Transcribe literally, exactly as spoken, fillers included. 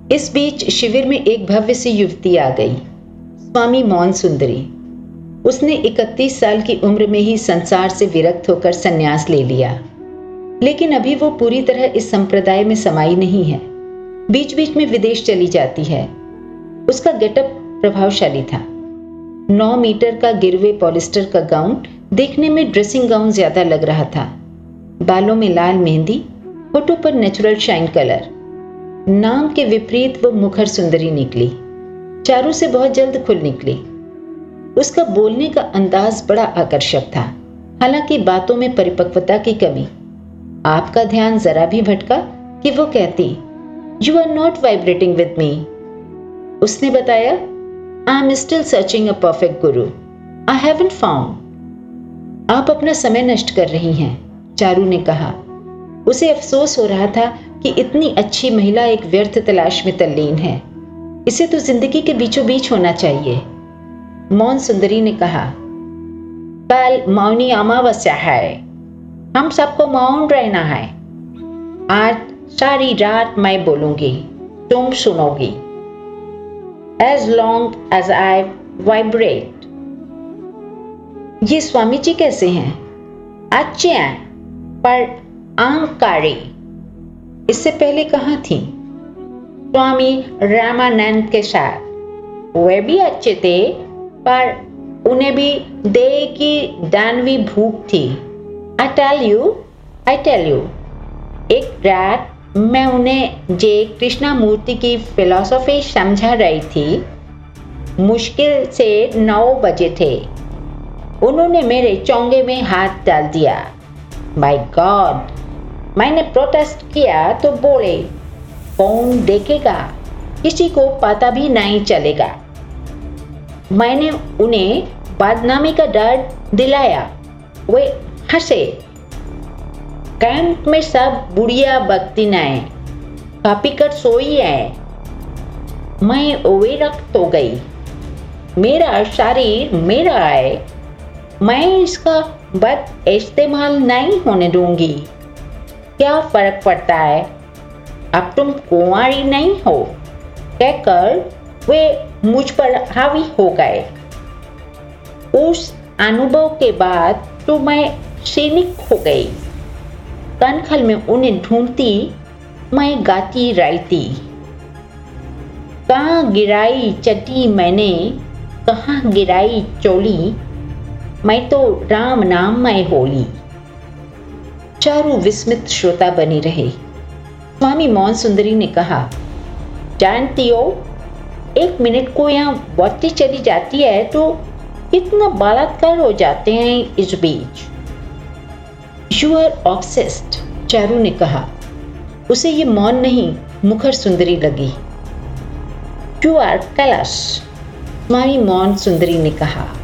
इस बीच शिविर में एक भव्य सी युवती आ गई, स्वामी मौन सुंदरी। उसने इकतीस साल की उम्र में ही संसार से विरक्त होकर संन्यास ले लिया, लेकिन अभी वो पूरी तरह इस संप्रदाय में समाई नहीं है। बीच बीच में विदेश चली जाती है। उसका गेटअप प्रभावशाली था। नौ मीटर का गिरवे पॉलिस्टर का गाउन देखने में ड्रेसिंग गाउन ज्यादा लग रहा था। बालों में लाल मेहंदी, होठों पर नेचुरल शाइन कलर। नाम के विपरीत वो मुखर सुंदरी निकली। चारू से बहुत जल्द खुल निकली। उसका बोलने का अंदाज बड़ा आकर्षक था, हालांकि बातों में परिपक्वता की कमी। आपका ध्यान जरा भी भटका कि वो कहती, you are not vibrating with me. उसने बताया, I am still searching a perfect guru, I haven't found. आप अपना समय नष्ट कर रही हैं, चारू ने कहा। उसे अफसोस हो रहा था कि इतनी अच्छी महिला एक व्यर्थ तलाश में तल्लीन है। इसे तो जिंदगी के बीचों बीच होना चाहिए। मौन सुंदरी ने कहा, कल मौनी अमावस्या है, हम सबको मौन रहना है। आज सारी रात मैं बोलूंगी, तुम सुनोगी। As long as I vibrate। ये स्वामी जी कैसे हैं? अच्छे हैं, पर अहंकारी। इससे पहले कहाँ थी? स्वामी रामानंद के साथ। वे भी अच्छे थे, पर उन्हें भी देह की दानवी भूख थी। I tell you, I tell you। एक रात मैं उन्हें जे कृष्णा मूर्ति की फिलॉसफी समझा रही थी। मुश्किल से नौ बजे थे। उन्होंने मेरे चोंगे में हाथ डाल दिया। My God! मैंने प्रोटेस्ट किया तो बोले, कौन देखेगा, किसी को पता भी नहीं चलेगा। मैंने उन्हें बदनामी का डर दिलाया। वे हंसे। कैंप में सब बुढ़िया बकतीनाएं कापी कर सोई है। मैं विरक्त हो गई। मेरा शरीर मेरा है, मैं इसका बद इस्तेमाल नहीं होने दूंगी। क्या फर्क पड़ता है, अब तुम कुंवारी नहीं हो, कहकर वे मुझ पर हावी हो गए। उस अनुभव के बाद तो मैं सीनिक हो गई। कनखल में उन्हें ढूंढती मैं गाती रहती। कहाँ गिराई चटी मैंने, कहाँ गिराई चोली, मैं तो राम नाम में होली। चारू विस्मित श्रोता बनी रहे। स्वामी मौन सुंदरी ने कहा, जानती हो, एक मिनट को यहाँ बढ़ती चली जाती है तो कितना बलात्कार हो जाते हैं इस बीच। यू आर ऑब्सेस्ड, चारू ने कहा। उसे ये मौन नहीं, मुखर सुंदरी लगी। यू आर कैलस, स्वामी मौन सुंदरी ने कहा।